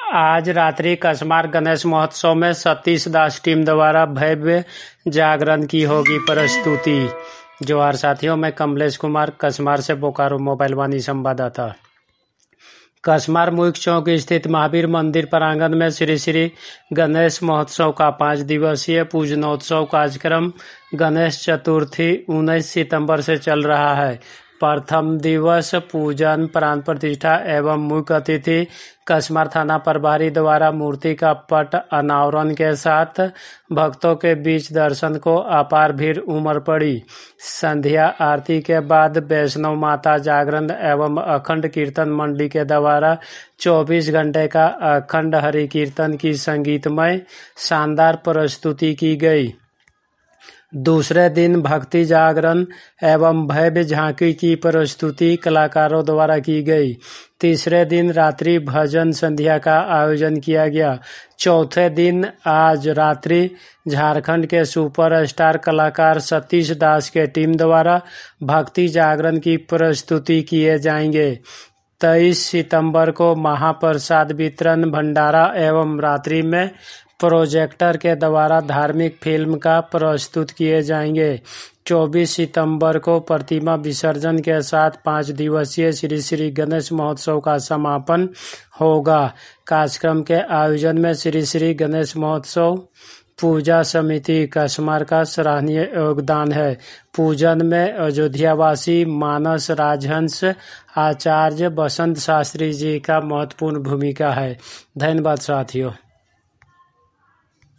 आज रात्रि कसमार गणेश महोत्सव में सतीश दास टीम द्वारा भव्य जागरण की होगी प्रस्तुति। जोहार साथियों, मैं कमलेश कुमार कसमार से बोकारो मोबाइल वाणी संवाददाता। कसमार मुख्य चौक स्थित महावीर मंदिर प्रांगण में श्री श्री गणेश महोत्सव का 5 दिवसीय पूजनोत्सव कार्यक्रम गणेश चतुर्थी 19 सितंबर से चल रहा है। प्रथम दिवस पूजन, प्राण प्रतिष्ठा एवं मुख्य अतिथि कसमार थाना प्रभारी द्वारा मूर्ति का पट अनावरण के साथ भक्तों के बीच दर्शन को अपार भीड़ उमड़ पड़ी। संध्या आरती के बाद वैष्णव माता जागरण एवं अखंड कीर्तन मंडली के द्वारा 24 घंटे का अखंड हरि कीर्तन की संगीतमय शानदार प्रस्तुति की गई। दूसरे दिन भक्ति जागरण एवं भव्य झांकी की प्रस्तुति कलाकारों द्वारा की गई। तीसरे दिन रात्रि भजन संध्या का आयोजन किया गया। चौथे दिन आज रात्रि झारखंड के सुपरस्टार कलाकार सतीश दास के टीम द्वारा भक्ति जागरण की प्रस्तुति किए जाएंगे। 23 सितंबर को महाप्रसाद वितरण, भंडारा एवं रात्रि में प्रोजेक्टर के द्वारा धार्मिक फिल्म का प्रस्तुत किए जाएंगे। 24 सितंबर को प्रतिमा विसर्जन के साथ 5 दिवसीय श्री श्री गणेश महोत्सव का समापन होगा। कार्यक्रम के आयोजन में श्री श्री गणेश महोत्सव पूजा समिति कसमार का सराहनीय योगदान है। पूजन में अयोध्यावासी मानस राजहंस आचार्य बसंत शास्त्री जी का महत्वपूर्ण भूमिका है। धन्यवाद साथियों।